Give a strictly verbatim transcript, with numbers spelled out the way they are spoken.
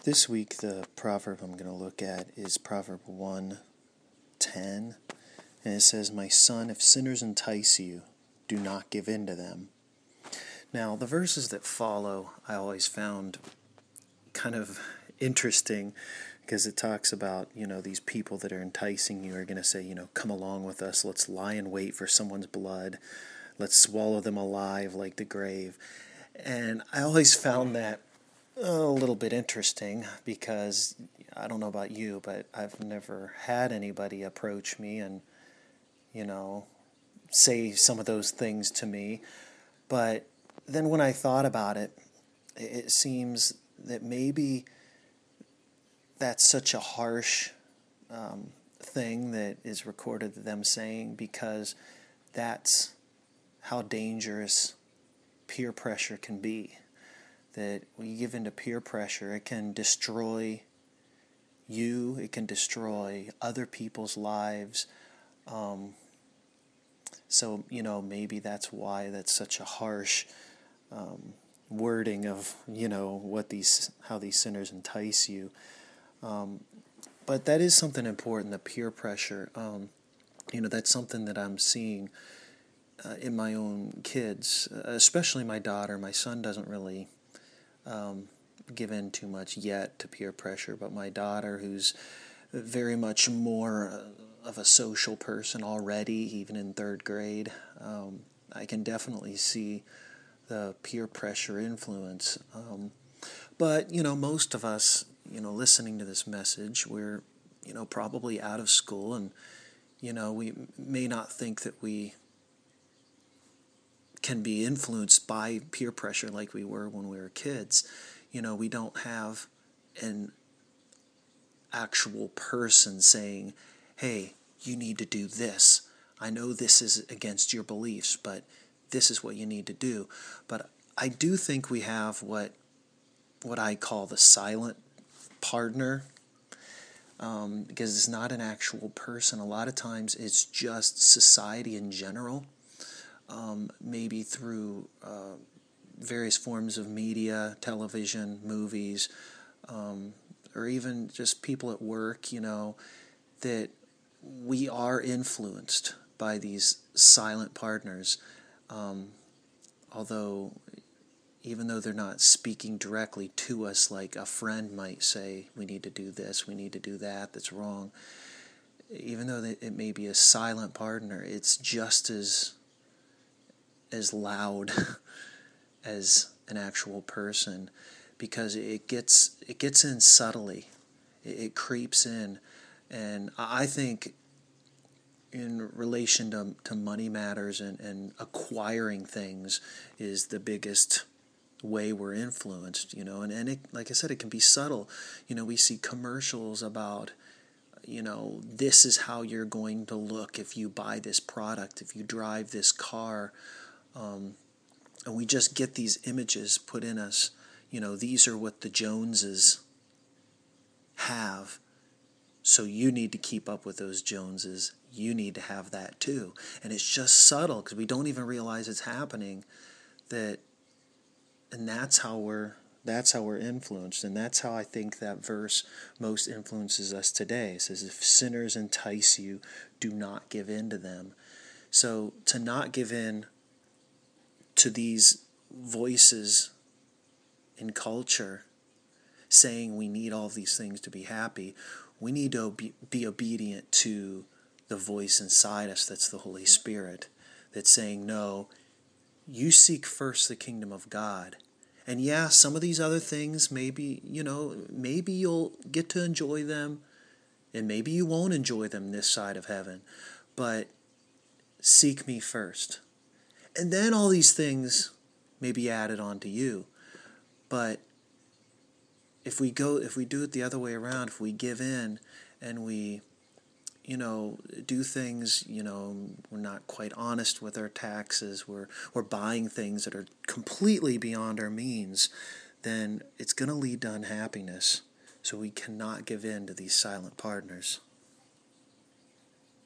This week, the proverb I'm going to look at is Proverb one ten, and it says, "My son, if sinners entice you, do not give in to them." Now, the verses that follow I always found kind of interesting because it talks about, you know, these people that are enticing you are going to say, you know, come along with us, let's lie in wait for someone's blood, let's swallow them alive like the grave. And I always found that a little bit interesting because I don't know about you, but I've never had anybody approach me and, you know, say some of those things to me. But then when I thought about it, it seems that maybe that's such a harsh um, thing that is recorded of them saying, because that's how dangerous peer pressure can be. That when you give into peer pressure, it can destroy you, it can destroy other people's lives. Um, so, you know, maybe that's why that's such a harsh um, wording of, you know, what these, how these sinners entice you. Um, but that is something important, the peer pressure. Um, you know, that's something that I'm seeing uh, in my own kids, especially my daughter. My son doesn't really Um, give in too much yet to peer pressure, but my daughter, who's very much more of a social person already, even in third grade, um, I can definitely see the peer pressure influence. Um, but, you know, most of us, you know, listening to this message, we're, you know, probably out of school, and, you know, we may not think that we can be influenced by peer pressure like we were when we were kids. You know, we don't have an actual person saying, hey, you need to do this. I know this is against your beliefs, but this is what you need to do. But I do think we have what what I call the silent partner, um, because it's not an actual person. A lot of times it's just society in general. Um, maybe through uh, various forms of media, television, movies, um, or even just people at work, you know, that we are influenced by these silent partners. Um, although, even though they're not speaking directly to us, like a friend might say, we need to do this, we need to do that, that's wrong. Even though it may be a silent partner, it's just as as loud as an actual person, because it gets it gets in subtly, it, it creeps in. And I think in relation to, to money matters and, and acquiring things is the biggest way we're influenced, you know, and, and it, like I said, it can be subtle. You know, we see commercials about, you know, this is how you're going to look if you buy this product, if you drive this car. Um, and we just get these images put in us. You know, these are what the Joneses have, so you need to keep up with those Joneses. You need to have that too. And it's just subtle because we don't even realize it's happening. That, and that's how we're that's how we're influenced, and that's how I think that verse most influences us today. It says, "If sinners entice you, do not give in to them." So to not give in to these voices in culture saying we need all these things to be happy, we need to be, be obedient to the voice inside us that's the Holy Spirit, that's saying, no, you seek first the kingdom of God. And yeah, some of these other things, maybe, you know, maybe you'll get to enjoy them, and maybe you won't enjoy them this side of heaven, but seek me first. And then all these things may be added on to you. But if we go, if we do it the other way around, if we give in and we, you know, do things, you know, we're not quite honest with our taxes, we're we're buying things that are completely beyond our means, then it's going to lead to unhappiness. So we cannot give in to these silent partners.